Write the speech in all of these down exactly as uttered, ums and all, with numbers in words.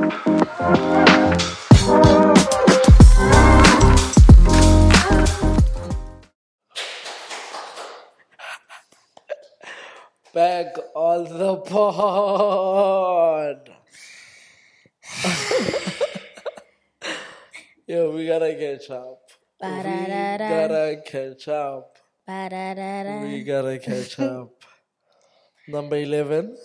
Back on the pod. Yo, we gotta catch up. We Ba-da-da-da. gotta catch up. Ba-da-da-da. We gotta catch up. Number eleven.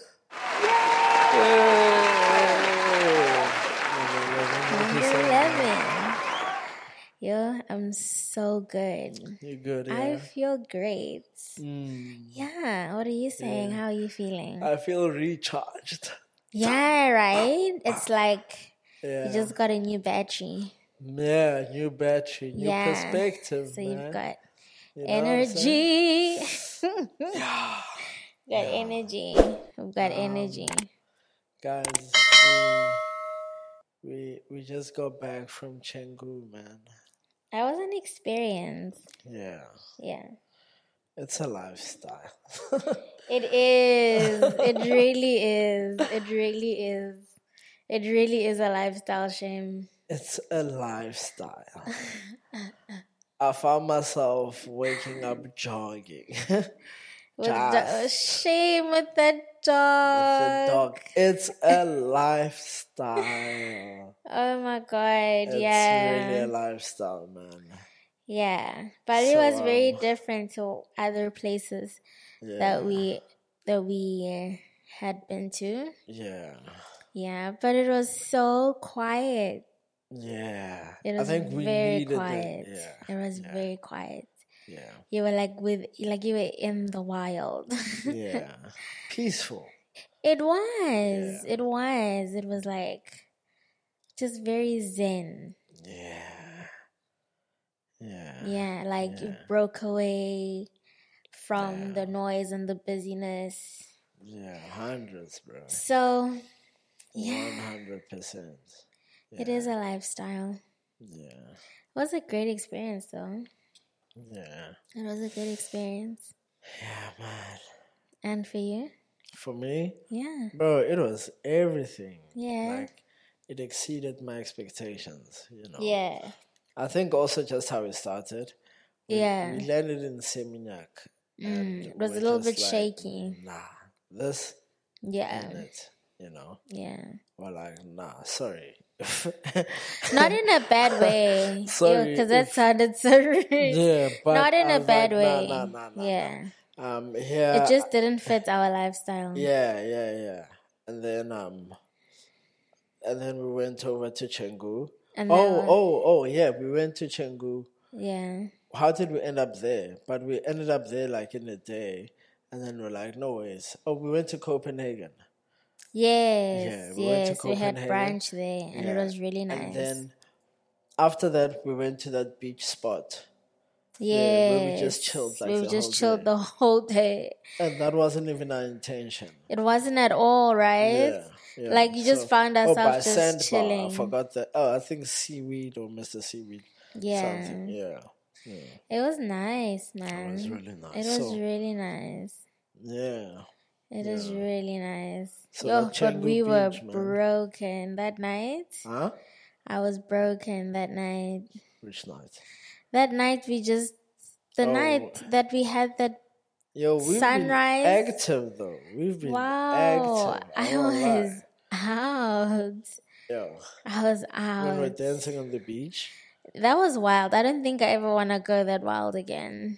Yay! Number eleven. What you Number say? eleven. Yo, I'm so good. You good, I yeah? feel great. Mm. Yeah, what are you saying? Yeah. How are you feeling? I feel recharged. Yeah, right? It's like Yeah. you just got a new battery. Yeah, new battery, new Yeah. perspective, So man. you've got You know what I'm saying? energy. Yeah. got energy. We've got Um, energy. Guys, we, we we just got back from Canggu, man. That was an experience. Yeah. Yeah. It's a lifestyle. It is. It really is. It really is. It really is a lifestyle shame. It's a lifestyle. I found myself waking up jogging. With Just the, shame with that with dog. the dog. It's a lifestyle. Oh my god, It's yeah. really a lifestyle, man. Yeah. But it So, was very um, different to other places Yeah. that we that we uh, had been to. Yeah. Yeah, but it was so quiet. Yeah. It I was think we very needed quiet. it. Yeah. It was yeah. very quiet. Yeah. You were like with like you were in the wild. Yeah. Peaceful. It was. Yeah. It was. It was like just very zen. Yeah. Yeah. Yeah, like you Yeah. broke away from Yeah. the noise and the busyness. Yeah. Hundreds, bro. So, yeah, One hundred percent. it is a lifestyle. Yeah. It was a great experience, though. Yeah. It was a good experience. Yeah, man. And for you? For me, Yeah. bro, it was everything. Yeah. Like, it exceeded my expectations, you know. Yeah. I think also just how it started. We, Yeah. We landed in Seminyak. Mm, it was a little bit shaky. Nah, this Yeah. ain't it, you know. Yeah. We're like, nah, sorry. Not in a bad way. Sorry Because that if- sounded so rude. Yeah, but Not in I a was bad like, way. Nah, nah, nah, nah, yeah. nah. Um, here, It just didn't fit our lifestyle. yeah, yeah, yeah. And then, um, and then we went over to Canggu. And Oh, then- oh, oh, yeah, we went to Canggu. Yeah. How did we end up there? But we ended up there like in a day, and then we're like, no ways. Oh, we went to Copenhagen. Yes. Yeah, we went to yes. We had Copenhagen. brunch there and it Yeah. was really nice. And then after that, we went to that beach spot, yes. where we just chilled, like, we the just whole chilled day. the whole day. and that wasn't even our intention. It wasn't at all, right? Yeah, yeah. Like you just So- found oh, by ourselves just Sandbar, chilling. I forgot that. Oh, I think seaweed or Mister Seaweed. Yeah. Something. Yeah. Yeah. It was nice, man. It was really nice. It was so, really nice. yeah. It was Yeah. really nice. So Yo, that but Canggu we were beach, man. broken that night. Huh? I was broken that night. Which night? That night we just the Oh. night that we had that Yo, we've Sunrise. been active though. We've been wow. active. I won't lie. was out. Yo, I was when we're out. dancing on the beach. That was wild. I don't think I ever want to go that wild again.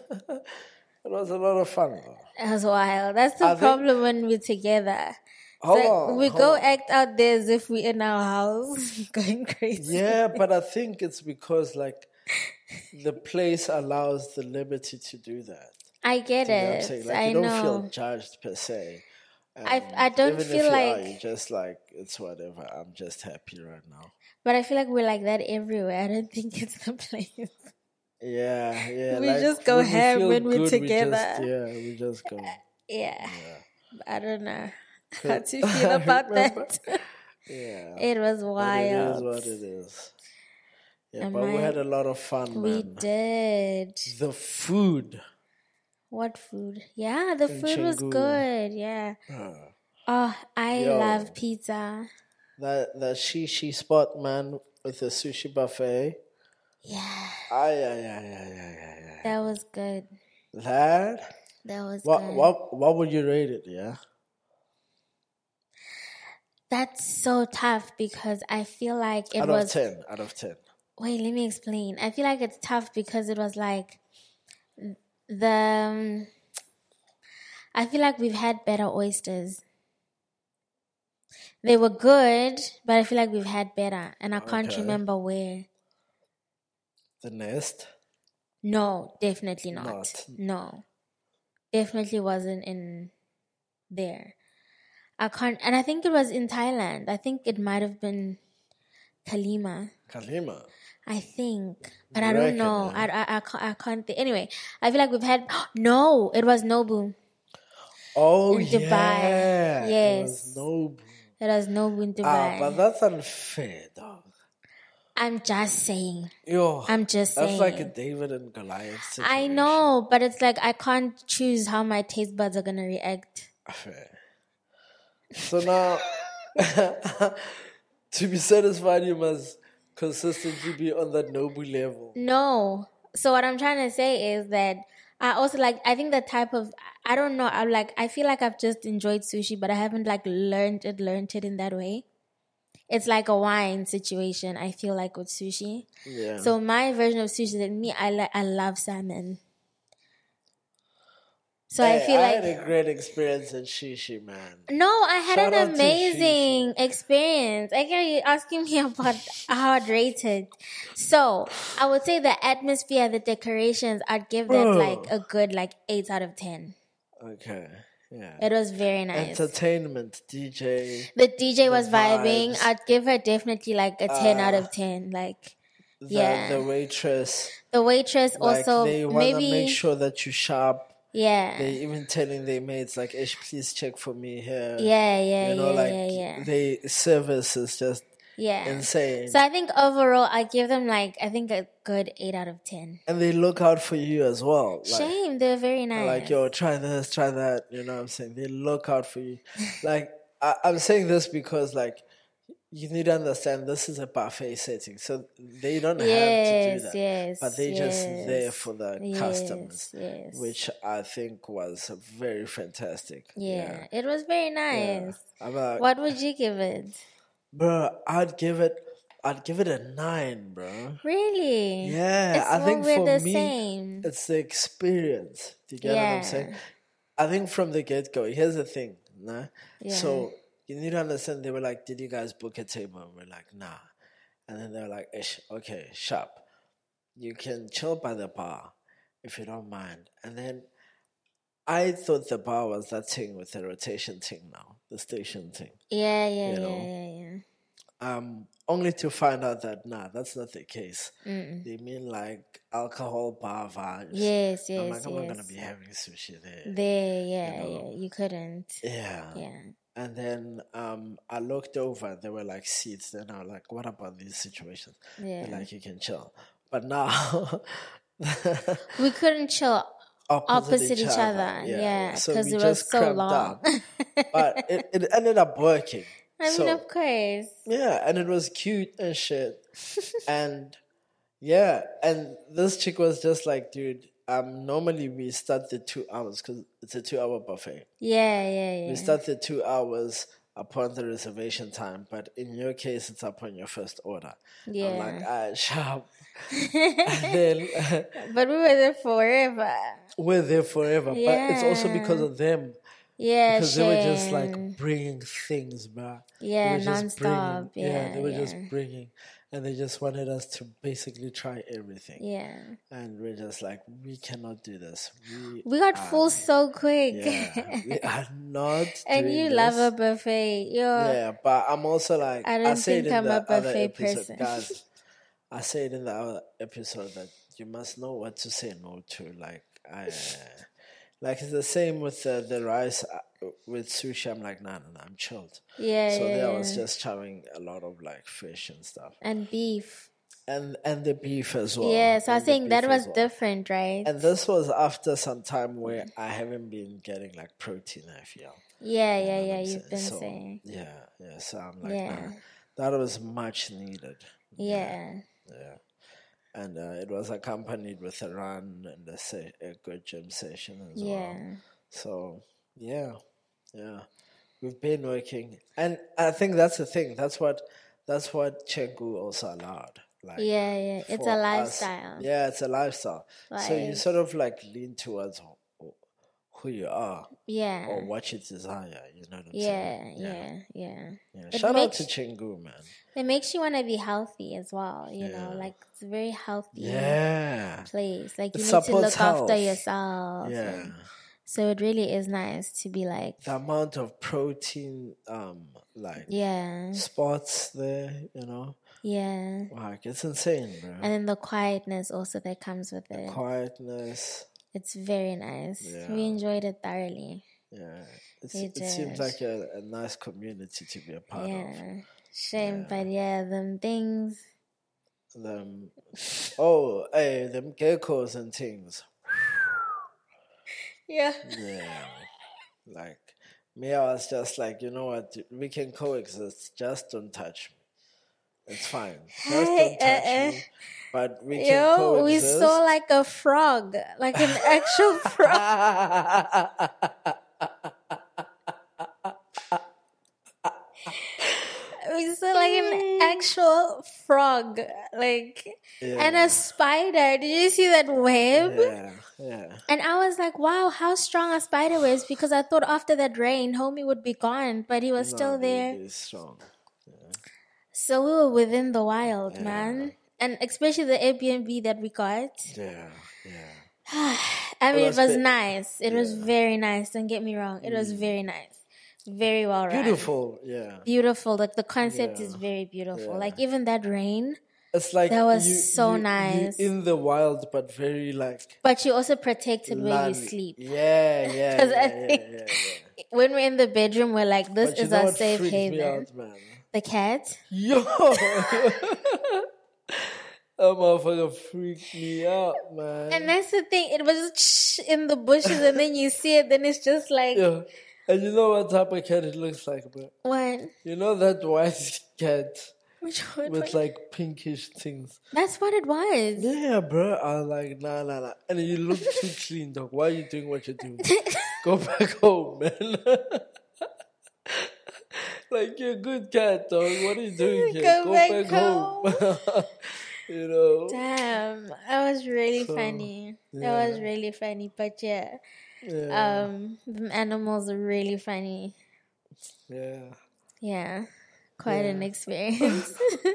It was a lot of fun though. It was wild. That's the I think- problem when we're together. It's Hold like on, we hold go on. act out there as if we're in our house going crazy. Yeah, but I think it's because like the place allows the liberty to do that. I get You know what I'm it. saying? Like I you don't know. feel judged per se. I- And I don't even feel if you like- are, you're just like it's whatever. I'm just happy right now. But I feel like we're like that everywhere. I don't think it's the place. Yeah, yeah. We like, just go when we ham feel when we're good, we together. just- yeah, we just go. Yeah. Yeah. I don't know how to feel about Remember? that. Yeah. It was But wild. it is what it is. Yeah, Am but we I- had a lot of fun, We man. did. The food. What food? Yeah, the In food was Canggu. good. Yeah. Uh, Oh, I Yo. love pizza. that that she she spot man with the sushi buffet. Yeah, Ay ay ay ay ay ay ay. that was good. That That was what good. what what would you rate it? Yeah. That's so tough because I feel like it Out was. of ten. Out of ten. Wait, let me explain. I feel like it's tough because it was like the. Um, I feel like we've had better oysters. They were good, but I feel like we've had better, and I can't Okay. remember where. The Nest. No, definitely not. Not. No, definitely wasn't in there. I can't, and I think it was in Thailand. I think it might have been Kalima. Kalima. I think, but You I don't reckon, know. eh? I, I, I can't. I can't think. Anyway, I feel like we've had. No, it was Nobu. Oh In Dubai. yeah. It Yes. was Nobu. It was Nobu in Ah, Dubai. but that's unfair, dog. I'm just saying. Yo, I'm just that's saying. like a David and Goliath situation. I know, but it's like I can't choose how my taste buds are gonna react. Fair. So now, to be satisfied, you must consistently be on that Nobu level. No. So what I'm trying to say is that I also like. I think the type of. I don't know. I'm like. I feel like I've just enjoyed sushi, but I haven't like learned it. Learned it in that way. It's like a wine situation. I feel like with sushi. Yeah. So my version of sushi, that me, I like. I love salmon. So Hey, I feel I like had a great experience in Shishi, man. no, I had Shout out an to amazing experience. I get you asking me about how I'd rate it. So I would say the atmosphere, the decorations, I'd give that Bro. like a good like eight out of ten. Okay. Yeah. It was very nice. Entertainment, D J, The D J was vibing. vibes. I'd give her definitely like a ten out Uh, of ten. Like the Yeah. the waitress. the waitress Like also they wanna maybe make sure that you sharp. yeah. They even telling their mates like, "Ish, please check for me here." yeah, yeah, You know, yeah, like yeah, yeah. they service is just Yeah. insane. So I think overall I give them like I think a good eight out of ten. And they look out for you as well. Like, Shame, they're very nice. like, yo, try this, try that. You know what I'm saying? They look out for you. Like, I, I'm saying this because, like, you need to understand this is a buffet setting. So they don't have to do Yes, that. yes, But they just yes. there for the Yes, customers, yes. which I think was very fantastic. Yeah, it was very Yeah. nice. I'm like, What would you give it? bro, I'd give it, I'd give it a nine, bro. Really? Yeah, It's I think we're for the me, same. it's the experience. Do you get what Yeah. I'm saying? I think from the get go, here's the thing, nah? Yeah. So you need to understand. They were like, "Did you guys book a table?" And we're like, "Nah." And then they're like, Ish, "Okay, sharp. You can chill by the bar if you don't mind." And then I thought the bar was that thing with the rotation thing now, the station thing. Yeah, yeah, You yeah, know. yeah, yeah. Um, only to find out that nah, that's not the case. They mean like alcohol bar vibes. Yes, I'm yes, like, I'm not gonna yes. be having sushi there. There, yeah, know. yeah. You couldn't. Yeah. Yeah. And then um, I looked over and there were like seats. Then I was like, what about these situations? Yeah. They're like, you can chill. But now, We couldn't chill opposite, opposite each other. Yeah, So because we it was just so cramped long. up. But it, it ended up working. I mean, So, of course. yeah, and it was cute and shit. And yeah, and this chick was just like, dude, um, normally we start the two hours because it's a two hour buffet. Yeah, yeah, yeah. We start the two hours upon the reservation time, but in your case, it's upon your first order. Yeah. I'm like, ah, sharp. And then But we were there forever. we're there forever. But it's also because of them. Yeah, Because they were just Shane. like bringing things, bruh. Yeah, They were just nonstop. bringing- Yeah, they were yeah. just bringing. And they just wanted us to basically try everything. Yeah. And we're just like, we cannot do this. We, We got are- full so quick. Yeah, we are not And doing you this. love a buffet. You're, Yeah, but I'm also like, I I, don't said think in I'm the a other buffet episode, person. guys, I said in the other episode that you must know what to say no to. Like, I, like it's the same with the, the rice uh, with sushi. I'm like, nah, nah, nah, I'm chilled. yeah, So yeah, there I yeah. was just trying a lot of like fish and stuff. And beef. and and the beef as well. Yeah, so I was And the saying that beef was as well. different, right? And this was after some time where I haven't been getting like protein, I feel. Yeah, You yeah, know what yeah. I'm You've saying? been So saying. yeah, yeah. So I'm like, Yeah, nah, that was much needed. yeah, Yeah. And uh, it was accompanied with a run and a, se- a good gym session as well. yeah, So yeah, yeah. We've been working, and I think that's the thing. That's what that's what Chengu also allowed. Like yeah, yeah. It's for a us, lifestyle. yeah, it's a lifestyle. So you Like, sort of like lean towards who, who you are yeah, or what you desire. You know what I'm yeah, saying? yeah, yeah. Yeah. It Shout out makes to Chengu, man. it makes you want to be healthy as well. You know, Yeah. like it's a very healthy Yeah. place. Like It you need to supports look after health. yourself. Yeah. and so it really is nice to be like, The amount of protein, um, like yeah, spots there, you know, yeah. like it's insane, bro. And then the quietness also that comes with The it. quietness, It's very nice. Yeah. We enjoyed it thoroughly. yeah. It's, We it seems did. like a, a nice community to be a part of. Yeah. Shame, but yeah, them things. Them, oh, hey, them geckos and things. Yeah. Yeah, like me, I was just like, you know what, we can coexist. Just don't touch me. It's fine. Just don't touch uh, uh. me. But we can Yo, we coexist. saw like a frog, like an actual frog. We saw like an actual frog, like, Yeah. and a spider. Did you see that web? Yeah, yeah. And I was like, wow, how strong a spider was, because I thought after that rain, homie would be gone, but he was No, still they- there. they're strong. So we were within the wild, Yeah. man. And especially the Airbnb that we got. Yeah, yeah. I mean, it was was bit- nice. It was yeah. Mm. very nice. Don't get me wrong. It was very nice. Very well run. Beautiful, yeah. Beautiful. Like the concept Yeah. is very beautiful. Yeah. Like even that rain. It's like That was you, so you- you nice. in the wild, but very like But you also protected where you land- sleep. Yeah, yeah, 'Cause yeah, I yeah, think yeah, yeah. when we're in the bedroom, we're like, this But you is know our what safe freaked me haven. out, man? The cat. Yo, that motherfucker freaked me out, man. And that's the thing. It was just in the bushes, and then you see it. Then it's just like, Yeah. And you know what type of cat it looks like, bro? what? You know that white cat Which one? with like pinkish things? That's what it was. Yeah, bro. I was like, nah, nah, nah. And you look too clean, dog. Why are you doing what you're doing? Go back home, man. Like, you're a good cat, dog. What are you doing here? Go Go, back back, home. You know? Damn, that was really So, funny. That yeah. was really funny. But yeah, Yeah. um, the animals are really funny. yeah. Yeah, quite an Yeah. experience.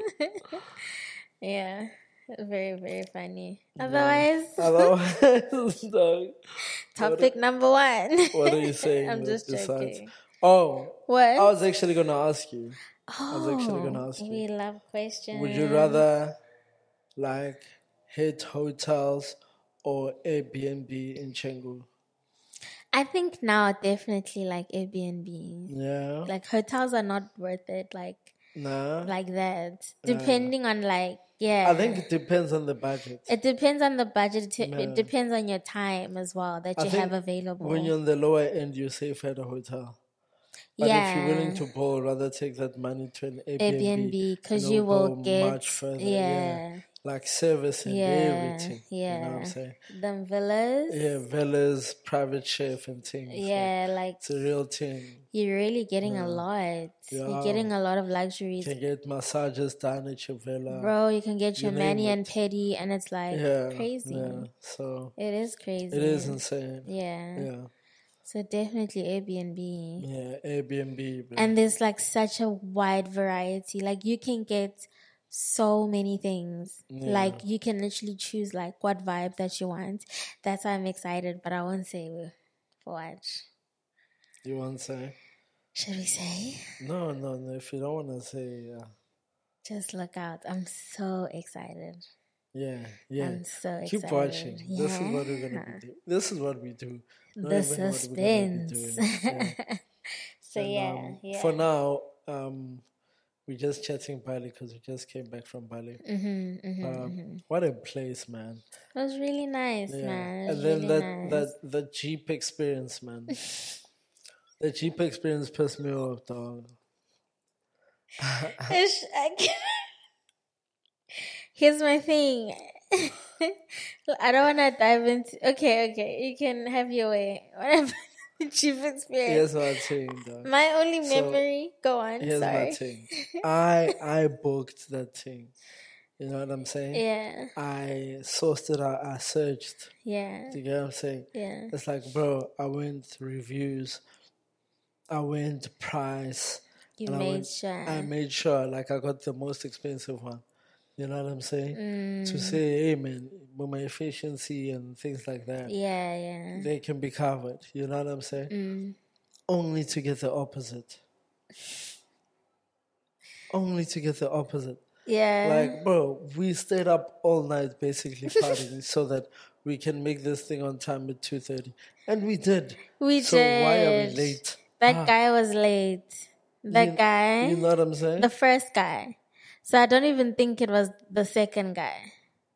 Yeah, very very funny. Otherwise, Otherwise, dog. topic number one. What are you saying? I'm just besides- joking. Oh, What? I was actually going to ask you. oh, was actually gonna ask you. we love questions. Would you rather like hit hotels or Airbnb in Chengu? I think now definitely like Airbnb. Yeah. Like hotels are not worth it. Like Nah. like that. Depending on like yeah. I think it depends on the budget. it depends on the budget. It, Yeah. it depends on your time as well that I you think have available. When you're on the lower end, you're safe at a hotel. But yeah. if you're willing to ball, rather take that money to an Airbnb. Airbnb because and you it'll will go get much further. yeah, Like service and yeah, everything. yeah. You know what I'm saying? Them villas. Yeah, villas, private chef and things. Yeah, like It's a real thing. you're really getting a lot. Yeah. You're getting a lot of You luxuries. can get massages done at your villa. Bro, you can get your you name mani it. and pedi, and it's like Yeah. crazy. Yeah. So It is crazy. it is insane. Yeah. Yeah. So definitely Airbnb. Yeah. Airbnb. Bro. And there's like such a wide variety. Like you can get so many things. Yeah. Like you can literally choose like what vibe that you want. That's why I'm excited, but I won't say for what. You want to say? Should we say? No, no, no. If you don't want to say, yeah. Just look out. I'm so excited. Yeah, yeah. I'm so excited. Keep watching. This is what we're going to Yeah. be doing. This is what we do. Not The even what we're gonna be suspense. doing. Yeah. So And, yeah, um, yeah. For now, um, we're just chatting Bali because we just came back from Bali. Mm-hmm, mm-hmm, Um, mm-hmm. what a place, man! It was really nice, Yeah, man. It was and then really that nice. that the Jeep experience, man. The Jeep experience pissed me off, dog. Ish, I can't- Here's my thing. I don't want to dive into. Okay, okay, you can have your way. Whatever. Chief experience. Here's my thing, dog. My only So, memory. Go on. Here's sorry. my thing. I I booked that thing. You know what I'm saying? Yeah. I sourced it out. I searched. Yeah. You get what I'm saying? Yeah. It's like, bro, I went reviews. I went price. You and I made went- sure. I made sure, like, I got the most expensive one. You know what I'm saying? Mm, To say, hey, man, with my efficiency and things like that, yeah, yeah. they can be covered. You know what I'm saying? Mm. Only to get the opposite. Only to get the opposite. Yeah. Like, bro, we stayed up all night basically partying so that we can make this thing on time at two thirty. And we did. we so did. why are we late? That Ah, guy was late. That you, guy. You know what I'm saying? The first guy. So I don't even think it was the second guy.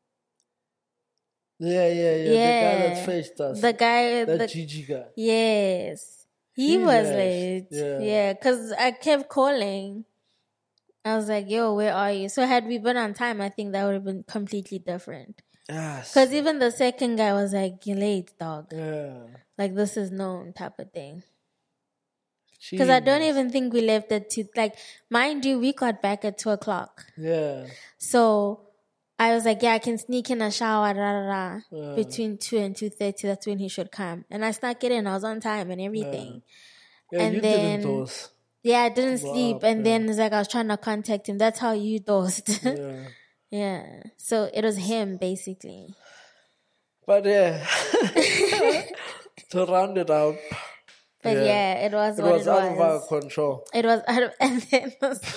yeah, yeah, yeah, Yeah. The guy that faced us. The guy. that the, Gigi guy. Yes. He He's was ash. late. Yeah. Yeah, because I kept calling. I was like, yo, where are you? So had we been on time, I think that would have been completely different. Yes. Because even the second guy was like, you're late, dog. Yeah. Like, this is known type of thing. Because I don't Jeez. even think we left at two. Like, mind you, we got back at two o'clock. Yeah. So I was like, yeah, I can sneak in a shower, rah, rah, rah, Yeah. between two and two thirty. That's when he should come. And I snuck it in. I was on time and everything. Yeah, And you then- didn't dose. Yeah, I didn't Wow, sleep. And yeah. then it's like I was trying to contact him. That's how you dosed. Yeah. Yeah. So it was him, basically. But yeah. To round it up. But yeah, it was It what was it out of our was. control. It was out of, and then it was,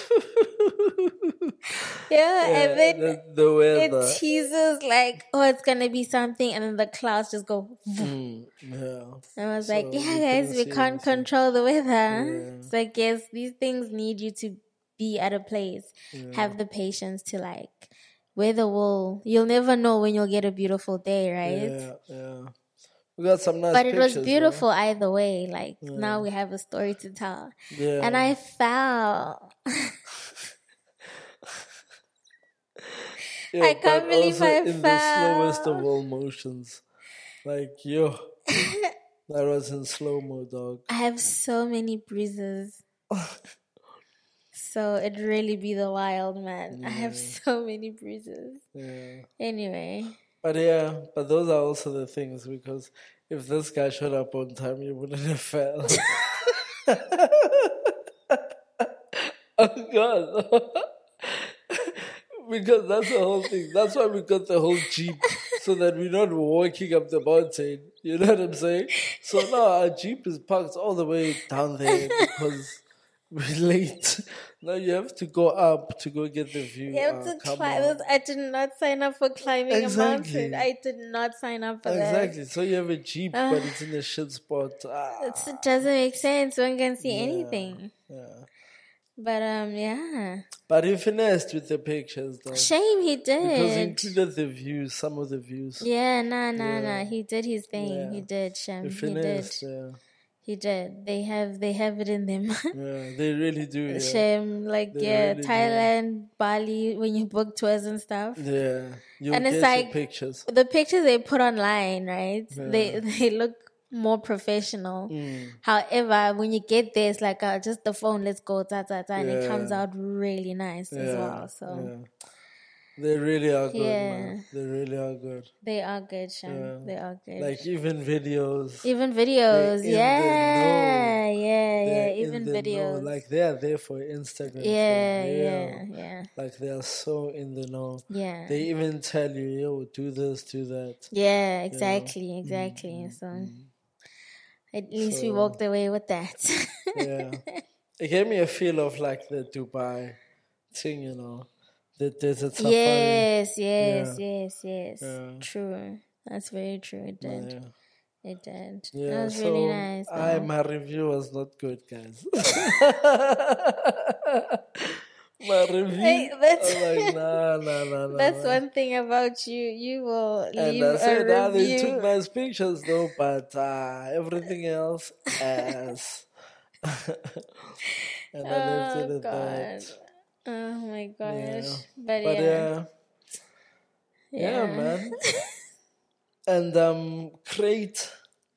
yeah, Yeah, and then the, the weather. it teases like, oh, it's gonna be something, and then the clouds just go. Mm, yeah. And I was So like, we yeah, guys, couldn't we see can't anything. control the weather. Yeah. It's like, yes, these things need you to be at a place, Yeah. have the patience to like, weather will. You'll never know when you'll get a beautiful day, right? Yeah, yeah. We got some nice But it was pictures, beautiful either way. Like Yeah. now we have a story to tell. bro. Yeah. And I fell. Yeah, I can't but believe also I in the slowest fell. of all motions. Like, yo. That was in slow-mo, dog. I have so many bruises. So it really be the wild man. I have Yeah. so many bruises. Yeah. Anyway. But yeah, but those are also the things, because if this guy showed up on time, you wouldn't have fell. Oh God. Because that's the whole thing. That's why we got the whole Jeep, so that we're not walking up the mountain. You know what I'm saying? So now our Jeep is parked all the way down there because we're late. Now you have to go up to go get the view. You have Ah, to come climb. on. I did not sign up for climbing Exactly. a mountain. I did not sign up for Exactly. So you have a Jeep, Ah. but it's in a shit spot. Ah, that. It's, it doesn't make sense. One can see Yeah. anything. yeah. But um, yeah. But he finessed with the pictures, though. Shame he Because he did. included the views, some of the views. Yeah, nah, nah, Yeah. nah. He did his thing. Yeah. He did, Shem. He He did. finessed, yeah. He did. They have they have it in them. Yeah, they really do, yeah. Shem, like They yeah, really do. Thailand, Bali, when you book tours and stuff. Yeah. You And get it's your like- pictures. The pictures they put online, right? Yeah. They they look more professional. Mm. However, when you get there, it's like uh, just the phone. Let's go, ta ta ta, and it Yeah. comes out really nice as Yeah, well. So yeah. They really are good, Yeah. man. They really are good. they are good, Shem. Yeah. They are good. Like, even videos. even videos, in the yeah, know. yeah, yeah. they're in Even the know. videos, Like, they are there for Instagram. yeah, for real. yeah, yeah, Like, they are so in the know. yeah. They even tell you, yo, do this, do that. Yeah, exactly, exactly. Mm, So mm. at least we So- walked away with that. Yeah. It gave me a feel of like the Dubai thing, you know, the desert safari. yes, yes, yes, yes. Yeah. True. That's very true. It did. Yeah. It did. Yeah, That was so really nice. I, though. my review was not good, guys. My review. Hey, that's I'm like, nah, nah, nah, nah. that's nah. one thing about you. You will And leave I a said, ah, they took review. nice pictures though, but uh, everything else, ass. And I left it Oh at God. that. Oh my Yeah. gosh. But But yeah. yeah, yeah, Yeah. man. And um, Crate.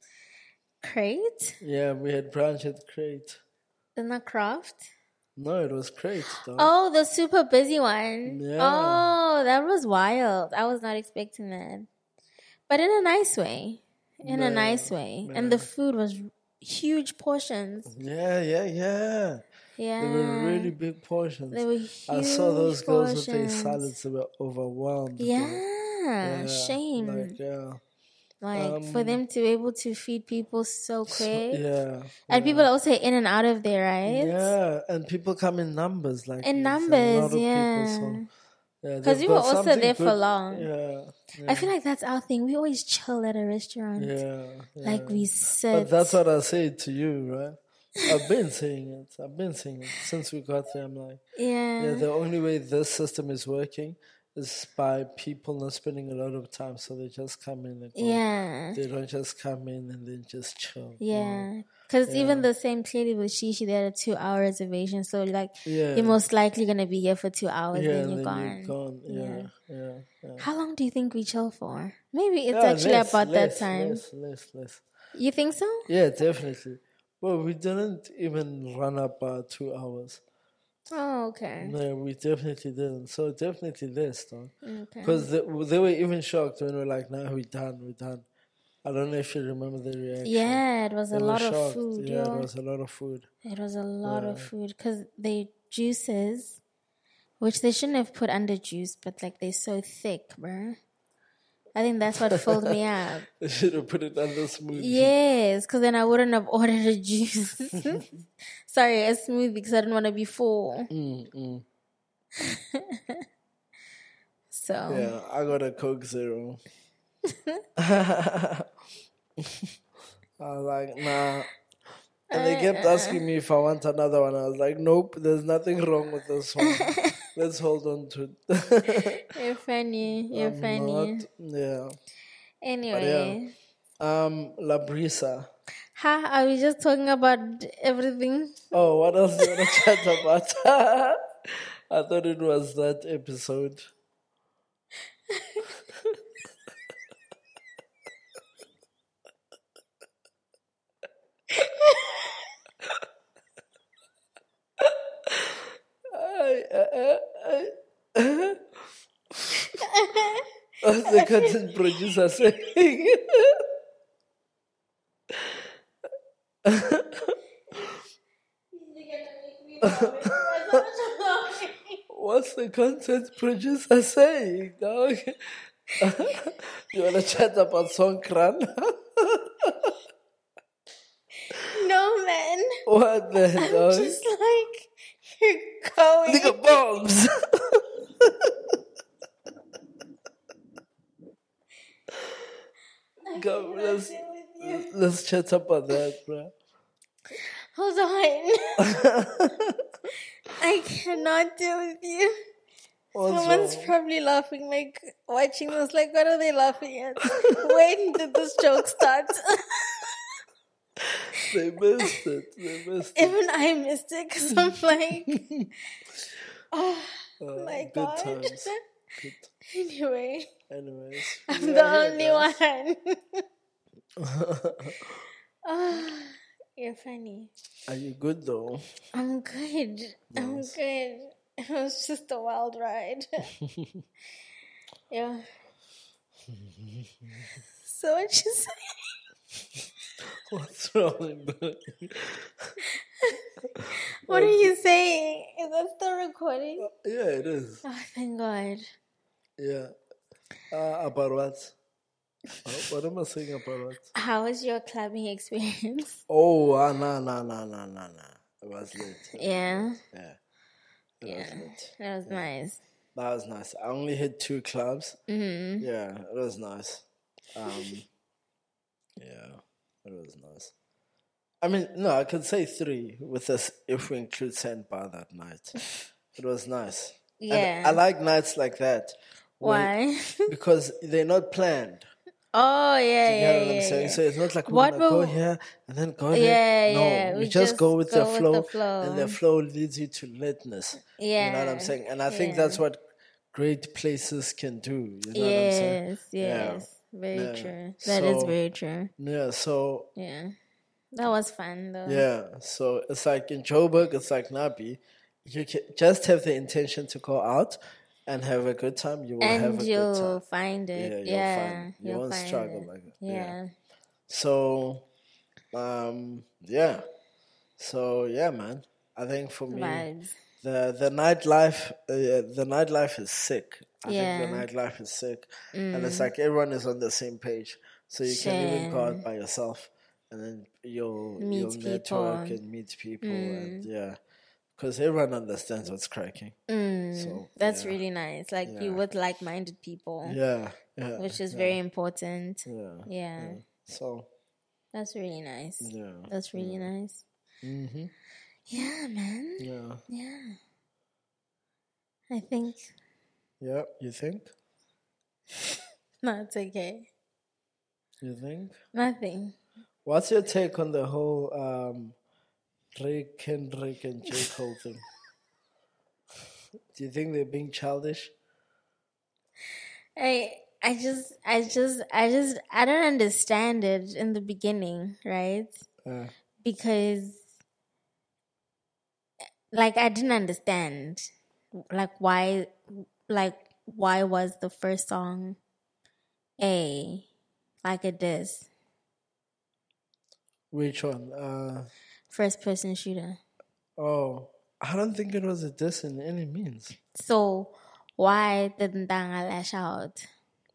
Crate? Yeah, we had brunch at Crate. Isn't that craft? No, it was Crate, though. Oh, the super busy one. Yeah. Oh, that was wild. I was not expecting that. But in a nice way. In Yeah, a nice way. yeah. And the food was huge portions. Yeah, yeah, yeah. Yeah. They were really big portions. They were huge I saw those girls with their portions. salads. They were overwhelmed. though. Yeah. Yeah, Shame. Like, yeah. Like for Um, them to be able to feed people so So, quick. yeah. And yeah. people are also in and out of there, right? Yeah, and people come in numbers. Like In there's numbers, a lot of yeah. people. So, yeah, Because they've we were got also something there for good. long. Yeah, I feel like that's our thing. We always chill at a restaurant. yeah, yeah. Like we sit. But that's what I say to you, right? I've been saying it. I've been saying it since we got there. I'm like, yeah. yeah, the only way this system is working is by people not spending a lot of time, so they just come in and go. Yeah. They don't just come in and then just chill. Yeah. Because Yeah. even the same clearly with Shishi, they had a two hour reservation. So, like, Yeah. you're most likely going to be here for two hours, Yeah, then and you're then gone. you're gone. Yeah, yeah, yeah. How long do you think we chill for? Maybe it's Yeah, actually less, about less, that time. Less, less, less. You think so? Yeah, definitely. Well, we didn't even run up uh, two hours. Oh, okay. No, we definitely didn't. So definitely less, though. Okay. Because they, they were even shocked when we were like, "Nah, we're done, we're done." I don't know if you remember the reaction. Yeah, it was They a were lot of shocked. food. Yeah, yo. it was a lot of food. It was a lot of Yeah. food because they juices, which they shouldn't have put under juice, but like they're so thick, bruh. I think that's what filled me up. They should have put it under smoothie. Yes, because then I wouldn't have ordered a juice. Sorry, a smoothie because I didn't want to be full. Mm, mm. So Yeah, I got a Coke Zero. I was like, nah. And they kept asking me if I want another one. I was like, nope, there's nothing wrong with this one. Let's hold on to it. you're funny. You're I'm funny. not- yeah. Anyway, Um, La Brisa. ha, are we just talking about everything? Oh, what else do you want to chat about? I thought it was that episode. I, I, I, I. What's the content producer saying? What's the content producer saying, dog? You want to chat about Songkran? No, man. What the I'm dog? just like, you're going. Nigga bombs! Go, let's, let's chat about that, bro. Hold on. I cannot deal with you. What's Someone's wrong? probably laughing, like, watching this, like, what are they laughing at? When did this joke start? They missed it. They missed it. Even I missed it because I'm like, oh Uh, my good God. times. Good. Anyway, Anyways, I'm we the are only here, one. Oh, you're funny. Are you good though? I'm good. I'm Nice. good. It was just a wild ride. Yeah. So what you say? What's wrong? bro? What are you saying? Is that still recording? Yeah, it is. Oh, thank God. Yeah. Uh, about what? Uh, what am I saying about what? How was your clubbing experience? Oh, uh, nah, nah, nah, nah, nah, nah. It was lit. Yeah. Yeah. It Yeah. was lit. That was nice. That was nice. I only hit two clubs. Mm-hmm. Yeah, it was nice. Um, yeah, it was nice. I mean, no, I could say three with this if we include Sandbar that night. It was nice. Yeah. And I like nights like that. Why? Because they're not planned. Oh, yeah, Do you yeah, get what yeah, I'm saying? yeah. So it's not like we're What gonna go will- here and then go Yeah, there. No, yeah, we, we just, just go with, go the, with flow, the flow. and the flow leads you to litness. Yeah. You know what I'm saying? And I think yeah. that's what great places can do. You know yes, what I'm saying? yes. Yeah. Very Yeah. true. That is So- very true. Yeah. So Yeah. That was fun, though. yeah. So it's like in Joburg, it's like Nabi. You can just have the intention to go out and have a good time. You will have And a you'll good time. find Yeah, it. you'll Yeah. find. You you'll won't find struggle it. like that. Yeah. Yeah. So, um, yeah. So yeah, man. I think for me, Vibes. the the nightlife, uh, the nightlife is sick. I Yeah. think the nightlife is sick, and it's like everyone is on the same page. So you can even go out by yourself, and then you'll Meet you'll network people. and meet people, and yeah, because everyone understands what's cracking. Mm, So that's yeah. really nice. Like you Yeah. with like-minded people, Yeah, yeah, which is yeah, very important. yeah, Yeah, yeah. So that's really nice. yeah, That's really nice. mm-hmm. Yeah, man. Yeah, Yeah. I think yeah. You think? no, it's okay. You think? Nothing. What's your take on the whole um, Drake, Kendrick, and J. Cole thing? Do you think they're being childish? I I just I just I just I don't understand it in the beginning, right? Uh, Because like I didn't understand like why like why was the first song A like a diss? which one? Uh, First person shooter. oh, I don't think it was a diss in any means. So why didn't Danga lash out?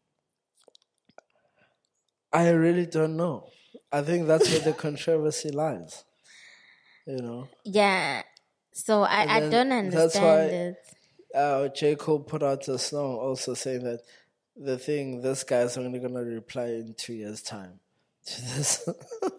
I really don't know. I think that's where the controversy lies. You know? Yeah. So I, I then don't that's understand why- it. Uh, J. Cole put out a song also saying that the thing, this guy's only going to reply in two years' time to this.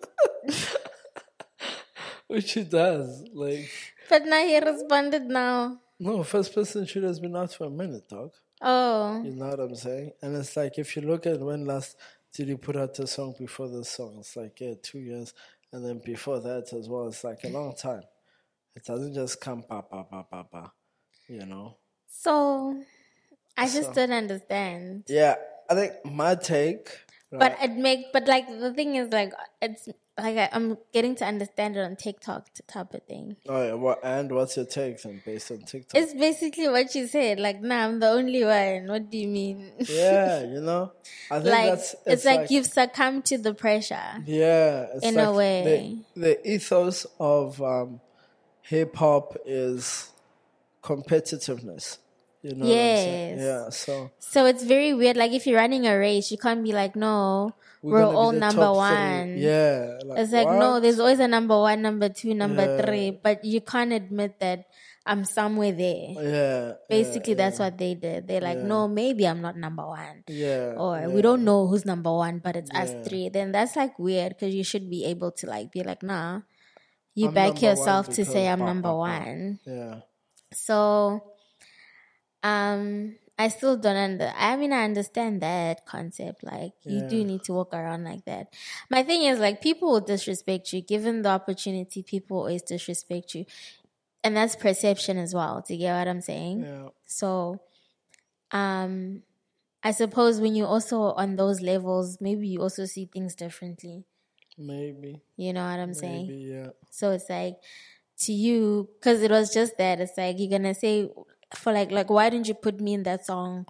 Which he does. Like, But now he responded now. no, first person shooter has been out for a minute, dog. Oh. You know what I'm saying? And it's like, if you look at when last did he put out a song before this song, it's like, yeah, two years. And then before that as well, it's like a long time. It doesn't just come pa, pa, pa, pa, pa, you know? So I just So- don't understand. Yeah, I think my take. But right, it make but like the thing is like it's like I, I'm getting to understand it on TikTok type of thing. oh yeah, what, and what's your take then based on TikTok? It's basically what you said. Like, nah, I'm the only one. What do you mean? Yeah, you know, I think like that's it's, like, you've succumbed to the pressure. yeah, it's in a like way. the, the ethos of um, hip hop is competitiveness. You know what I'm saying? Yes. Yeah, so So it's very weird. Like if you're running a race, you can't be like, no, we're, gonna be all the number top one. three. Yeah, It's like, no, what? there's always a number one, number two, number Yeah. three, but you can't admit that I'm somewhere there. yeah, Basically, yeah, that's what they did. They're like, Yeah. no, maybe I'm not number one. yeah, Or yeah. we don't know who's number one, but it's Yeah. us three. Then that's like weird because you should be able to like be like, nah, you I'm back number yourself one to say because I'm ba, number ba, ba. one. Yeah, So, um, I still don't under. I mean, I understand that concept. Like, you do Yeah. need to walk around like that. My thing is, like, people will disrespect you. Given the opportunity, people always disrespect you, and that's perception as well. Do you get what I'm saying? yeah, So, um, I suppose when you're also on those levels, maybe you also see things differently. maybe, You know what I'm saying? maybe, yeah, So it's like to you, because it was just that. It's like you're gonna say for like like why didn't you put me in that song,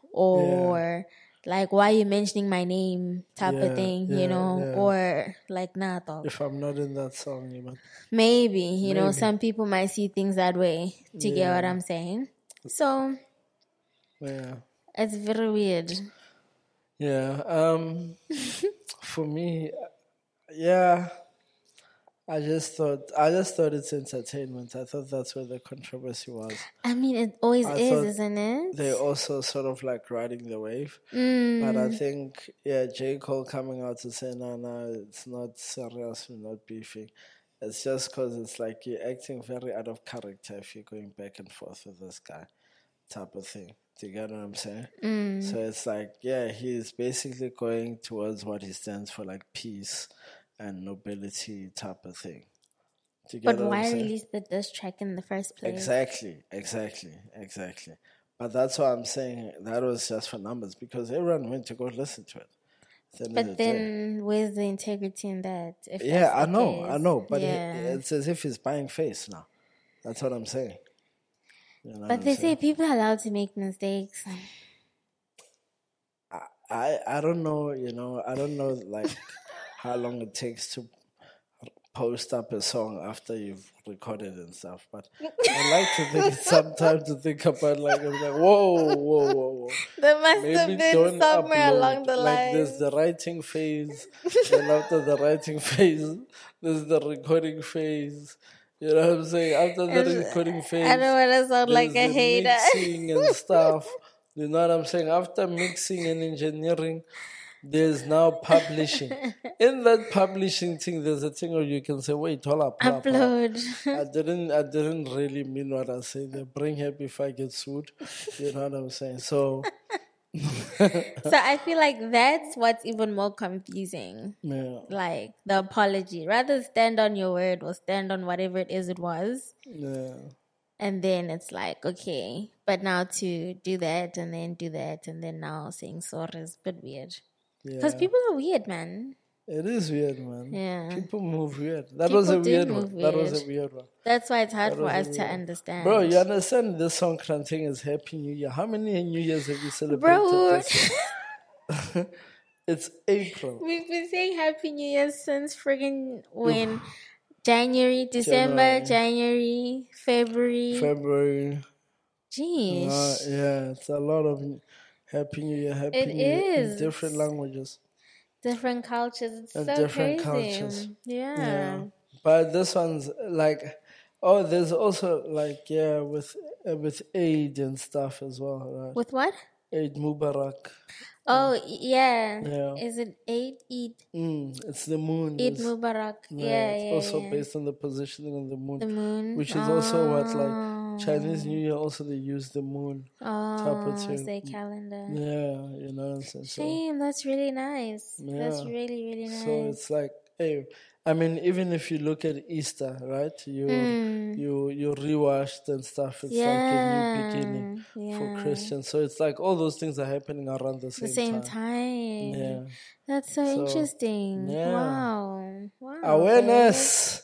or like why are you mentioning my name type Yeah, of thing, yeah, you know, yeah. or like nah, dog. if I'm not in that song, even. Maybe you know Maybe. some people might see things that way. Do you get what Yeah. I'm saying? So Yeah. it's very weird. Yeah. Um for me, yeah. I just thought I just thought it's entertainment. I thought that's where the controversy was. I mean, it always I is, thought isn't it? They're also sort of like riding the wave. Mm. But I think yeah, J. Cole coming out to say no no, it's not serious, we're not beefing. It's just because it's like you're acting very out of character if you're going back and forth with this guy, type of thing. Do you get what I'm saying? Mm. So it's like, yeah, he's basically going towards what he stands for, like peace and nobility type of thing. Do you get But what I'm why saying? release the diss track in the first place? Exactly, exactly, exactly. But that's why I'm saying that was just for numbers because everyone went to go listen to it. At the end of the But day. then, where's the integrity in that? If Yeah, that's I the know, case? I know, but he- yeah. it's as if he's buying face now. That's what I'm saying. You know what But I'm they saying? say people are allowed to make mistakes. I, I, I don't know, you know, I don't know like how long it takes to post up a song after you've recorded and stuff, but I like to think sometimes to think about like, I'm like, whoa, whoa, whoa, whoa. There must have Maybe been don't somewhere upload. along the Like line. there's the writing phase, then after the writing phase, there's the recording phase. You know what I'm saying? After the recording phase, I don't want to sound like there's a the hater. mixing and stuff. You know what I'm saying? After mixing and engineering, there's now publishing. In that publishing thing, there's a thing where you can say, "Wait, hold up, hold up, hold up. Upload. I didn't, I didn't really mean what I said. They bring here before I get sued." You know what I'm saying? So, So I feel like that's what's even more confusing. yeah, Like the apology. Rather stand on your word or stand on whatever it is it was. yeah, And then it's like, okay. But now to do that and then do that and then now saying sorry is a bit weird. Because yeah. people are weird, man. It is weird, man. Yeah. People move weird. That People was a do weird move one. That was a weird. weird one. That's why it's hard That for was a us to weird- understand. Bro, you understand this song thing is Happy New Year. How many New Years have you celebrated Bro, this year? It's April. we've been saying Happy New Year since friggin' when? January, December, January. January, February. February. Jeez. Uh, yeah, it's a lot of Happy New Year, Happy It New Year in is. different languages. Different cultures. It's And so different crazy. cultures. Yeah. Yeah. But this one's like, oh, there's also like, yeah, with uh, with Eid and stuff as well, right? With what? Eid Mubarak. Oh, yeah. Yeah. Is it Eid? Eid. Mm, it's the moon. Eid It's, Mubarak. yeah, Yeah, it's yeah, also yeah. based on the positioning of the moon, The moon. which is also what Oh. like Chinese New Year. Also, they use the moon type of Oh, thing. it's their calendar. Yeah, you know what I'm saying. So, Shame. That's really nice. That's Yeah. really, really nice. so it's like, hey, I mean, even if you look at Easter, right? You Mm. you you rewashed and stuff. It's yeah. like a new beginning yeah. for Christians. So it's like all those things are happening around the same, the same time. time. Yeah. That's so, So, interesting. yeah. Wow. Wow. Awareness.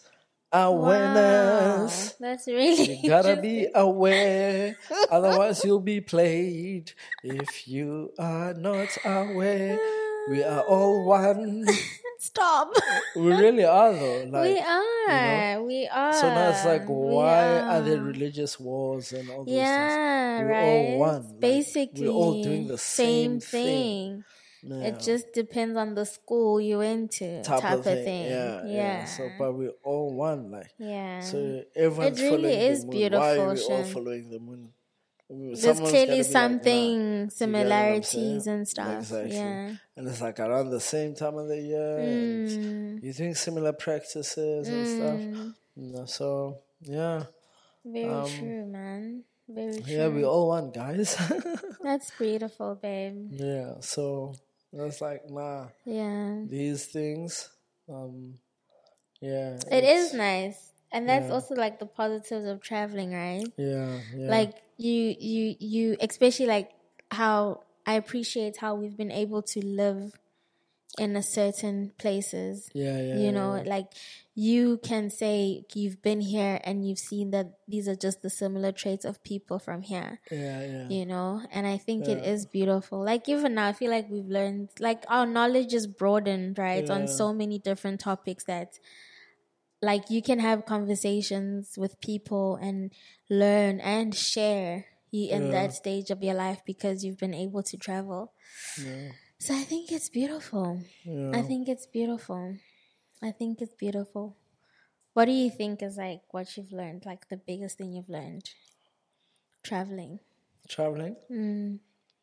Awareness. Wow. That's really You gotta interesting. be aware, otherwise you'll be played. If you are not aware, we are all one. Stop. We really are, though. Like, we are. We are. So now it's like, We why are there are. religious wars and all those Yeah, things? We're right. all one. Like, Basically, we're all doing the same, thing. Yeah. It just depends on the school you went to, type, type of thing. Yeah, Yeah, yeah. So, but we're all one. Like, yeah. so everyone's It really following is the moon. beautiful, Why are we all Shan. following the moon? I mean, There's someone's clearly gotta be like, nah. something You get what I'm similarities saying? and stuff. Exactly. Yeah. And it's like around the same time of the year. And Mm. you think similar practices and stuff. Mm. You know, so, yeah. Very Um, true, man. Very true. Yeah, we all one, guys. That's beautiful, babe. Yeah, so that's like, nah, Yeah. these things, um, yeah. It it's- is nice. And that's Yeah. also like the positives of traveling, right? Yeah, yeah. Like you you you especially like how I appreciate how we've been able to live in a certain places. yeah, yeah. You yeah, know, yeah. like you can say you've been here and you've seen that these are just the similar traits of people from here. Yeah, yeah. You know, and I think it Yeah. is beautiful. Like even now, I feel like we've learned, like our knowledge is broadened, right, Yeah. on so many different topics that, like, you can have conversations with people and learn and share you in Yeah. that stage of your life because you've been able to travel. Yeah, So I think it's beautiful. yeah. I think it's beautiful. I think it's beautiful. What do you think is like what you've learned, like the biggest thing you've learned traveling? Traveling. Mm.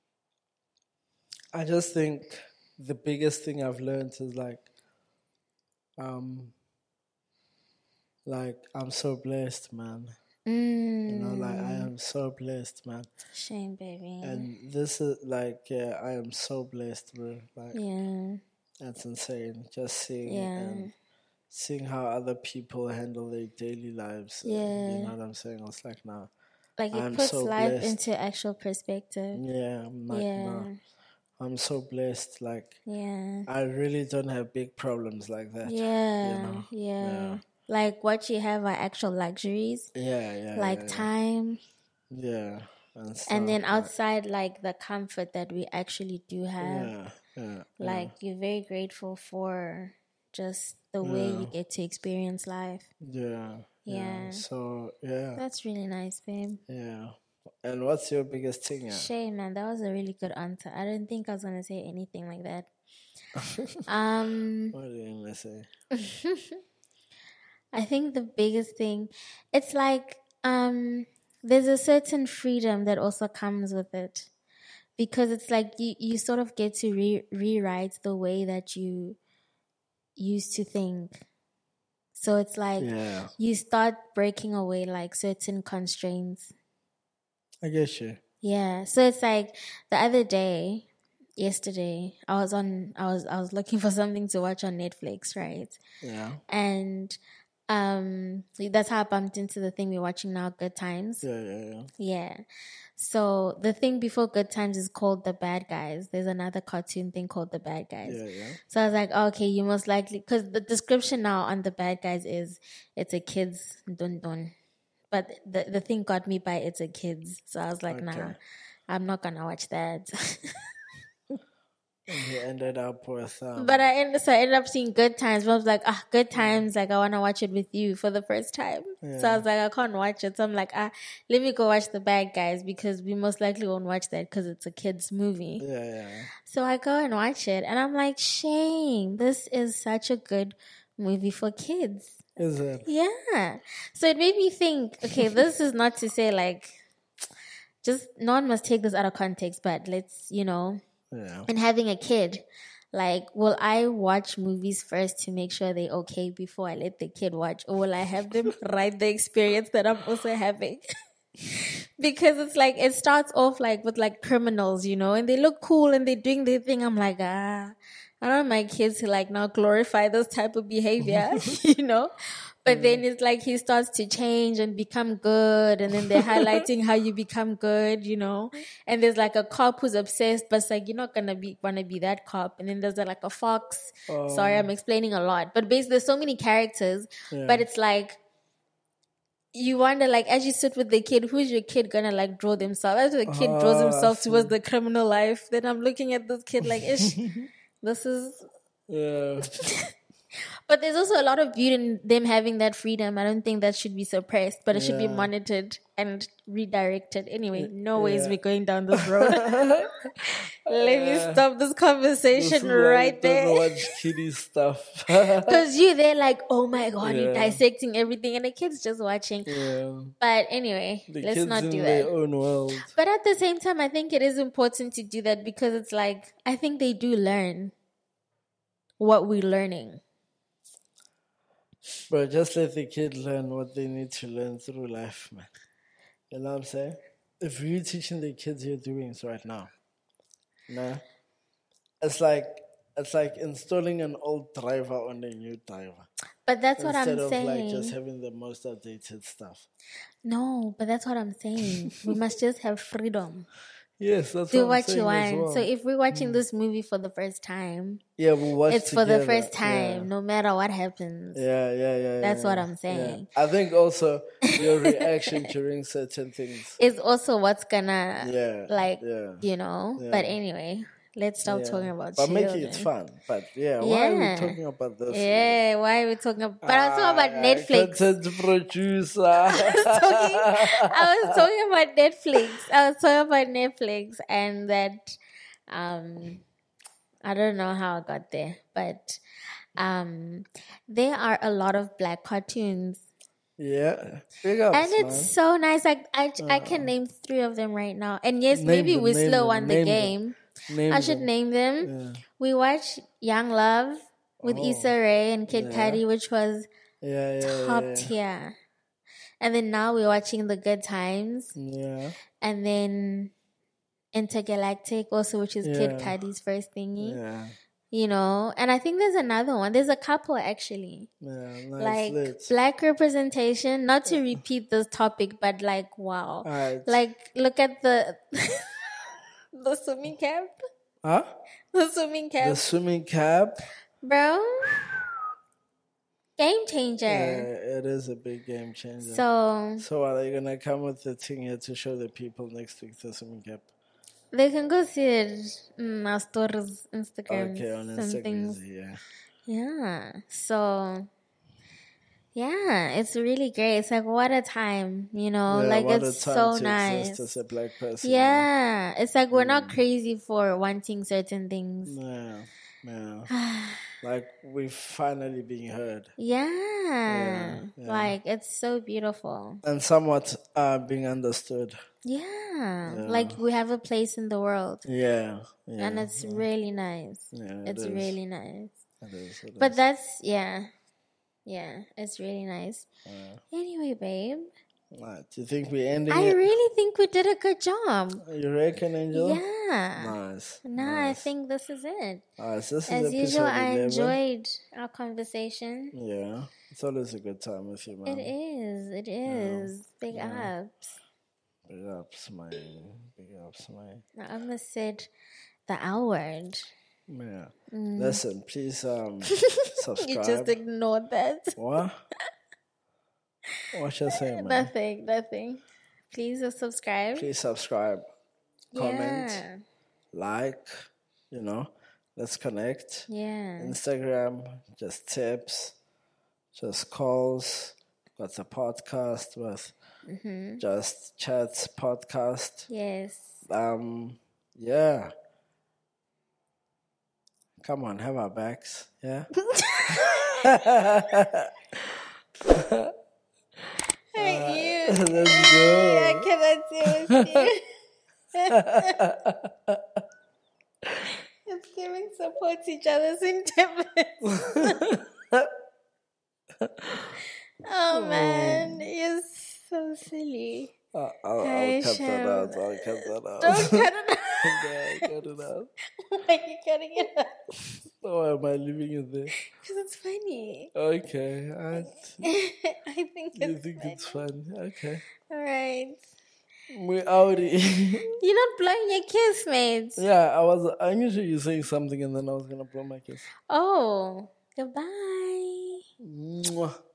I just think the biggest thing I've learned is like, um, like I'm so blessed, man. Mm. You know, like I am so blessed, man. Shame, baby. And this is like, yeah, I am so blessed, bro. Like, yeah. that's insane. Just seeing Yeah. and seeing how other people handle their daily lives. uh, Yeah. you know what I'm saying? I was like, nah, Like it I'm puts so life blessed. into actual perspective. Yeah, I'm like, Yeah. nah, I'm so blessed. Like, Yeah. I really don't have big problems like that. Yeah. You know? Yeah. Yeah. Like what you have are actual luxuries, Yeah, yeah, like yeah, time, yeah. Yeah, and stuff. and then like- outside, like the comfort that we actually do have. yeah, yeah, Like you're very grateful for just the way you get to experience life. yeah, yeah. Yeah. So yeah, That's really nice, babe. yeah. And what's your biggest thing? Yeah. Shay, man, that was a really good answer. I didn't think I was gonna say anything like that. um, What are you gonna say? I think the biggest thing, it's like um, there's a certain freedom that also comes with it, because it's like you, you sort of get to re- rewrite the way that you used to think. So it's like Yeah, you start breaking away like certain constraints. I get you. Yeah. So it's like the other day, yesterday, I was on I was I was looking for something to watch on Netflix, right? Yeah, And um that's how I bumped into the thing we're watching now, Good Times. yeah, yeah, yeah. Yeah. So the thing before Good Times is called The Bad Guys. There's another cartoon thing called The Bad Guys. Yeah, yeah. So I was like, okay, you most likely, because the description now on The Bad Guys is it's a kid's dun dun. But the, the thing got me by it's a kid's. So I was like, nah, Okay. I'm not going to watch that. And you ended up with um, But I ended, so I ended up seeing Good Times. But I was like, ah, Good Times. Like, I want to watch it with you for the first time. So I was like, I can't watch it. So I'm like, ah, let me go watch The Bad Guys, because we most likely won't watch that because it's a kid's movie. yeah, yeah. So I go and watch it, and I'm like, Shane, this is such a good movie for kids. Is it? Yeah. So it made me think, okay, this is not to say like, just no one must take this out of context, but let's, you know, Yeah. and having a kid, like, will I watch movies first to make sure they're okay before I let the kid watch, or will I have them write the experience that I'm also having? Because it's like, it starts off like with like criminals, you know, and they look cool and they're doing their thing. I'm like, ah, I don't want my kids to like now glorify this type of behavior, you know? But then it's like he starts to change and become good, and then they're highlighting how you become good, you know? And there's like a cop who's obsessed, but it's like, you're not gonna be wanna be that cop. And then there's like a fox. Oh. Sorry, I'm explaining a lot. But basically there's so many characters, Yeah. but it's like, you wonder, like, as you sit with the kid, who's your kid gonna like draw themselves? As the kid Oh, draws I himself see. towards the criminal life, then I'm looking at this kid like, ish, this is. Yeah. But there's also a lot of beauty in them having that freedom. I don't think that should be suppressed, but it should be Yeah. monitored and redirected. Anyway, no ways Yeah. we're going down this road. Let me stop this This conversation is why right I don't there. watch kiddie stuff. Because you, they're like, oh my God, you're Yeah. dissecting everything, and the kid's just watching. Yeah. But anyway, The let's kids not in do their that. own world. But at the same time, I think it is important to do that, because it's like, I think they do learn what we're learning. But just let the kid learn what they need to learn through life, man. You know what I'm saying? If you're teaching the kids your doings right now, nah, it's like it's like installing an old driver on a new driver. But that's what Instead I'm of saying. like just having the most updated stuff. No, but that's what I'm saying. We must just have freedom. Yes, that's Do what I'm what saying you as want. well. So if we're watching this movie for the first time, yeah, we'll watch it's for the together. first time, Yeah. no matter what happens. Yeah, yeah, yeah. That's yeah, what yeah. I'm saying. Yeah. I think also your reaction during certain things. It's also what's gonna, Yeah, like, yeah. you know. Yeah. But anyway, let's stop Yeah. talking about But children. making it fun. But yeah, why are we Yeah. talking about this? Yeah, why are we talking about? But I was talking about Ah, Netflix. Content producer. talking, I was talking about Netflix. I was talking about Netflix, and that um, I don't know how I got there, but um, there are a lot of black cartoons, Yeah. Big ups, and it's man. so nice. Like I, I can name three of them right now. And yes, Name maybe them, we're name slow them, on the name them. game. Name I should them. name them. Yeah. We watched Young Love with Oh, Issa Rae and Kid yeah. Cudi, which was Yeah, yeah, top yeah. tier. And then now we're watching The Good Times. Yeah. And then Intergalactic also, which is Kid Yeah. Cudi's first thingy. Yeah. You know, and I think there's another one. There's a couple actually. Yeah. Nice Like lit. black representation, not to repeat this topic, but like wow. Alright. Like look at the the swimming cap. Huh? The swimming cap. The swimming cap. Bro. Game changer. Yeah, it is a big game changer. So So are they gonna come with the thing here to show the people next week the swimming cap? they can go see it in our stories, Instagram, Okay, on some Instagram, things. yeah. Yeah. So yeah, it's really great. It's like what a time, you know. Yeah, like what it's a time so to nice. exist as a black person. Yeah, it's like we're Mm. not crazy for wanting certain things. Yeah, yeah. Like we've finally been heard. Yeah. Yeah, yeah. Like it's so beautiful. And somewhat uh, being understood. Yeah. Yeah. Like we have a place in the world. Yeah, yeah. And it's really nice. Yeah, it It's is. really nice. It is, it But is. that's yeah. Yeah, it's really nice. Yeah. Anyway, babe, Right. Do you think we're ending I it? really think we did a good job. You reckon, Angel? Yeah. Nice. No, I nice. think this is it. Alright, so this is As episode usual, I eleven. enjoyed our conversation. Yeah. It's always a good time with you, man. It is. It is. Big Yeah. ups. Big ups, man. Big ups, man. I almost said the L word. Yeah. Listen, please um subscribe. You just ignored that. What? What you saying, man? Nothing. Nothing. Please subscribe. Please subscribe, comment, Yeah. like, you know, let's connect. Yeah. Instagram, just tips, just calls. Got the podcast with Mm-hmm. Just Chats podcast. Yes. Um, yeah. Come on, have our backs. Yeah. Hey, you. Let's go. I cannot deal with you. It's giving support each other's endeavors. Oh man, you're so silly. Uh, I'll, I'll Hey, cut that Shem. out. I'll cut that out. Don't cut it out. Yeah, cut it out. Why are you cutting it out? Why am I leaving it there? Because it's funny. Okay. I, I think it's you think funny. it's fun? Okay. All right. We're outie. You're not blowing your kiss, mate. Yeah, I was. I knew you were saying something and then I was going to blow my kiss. Oh, goodbye. Mwah.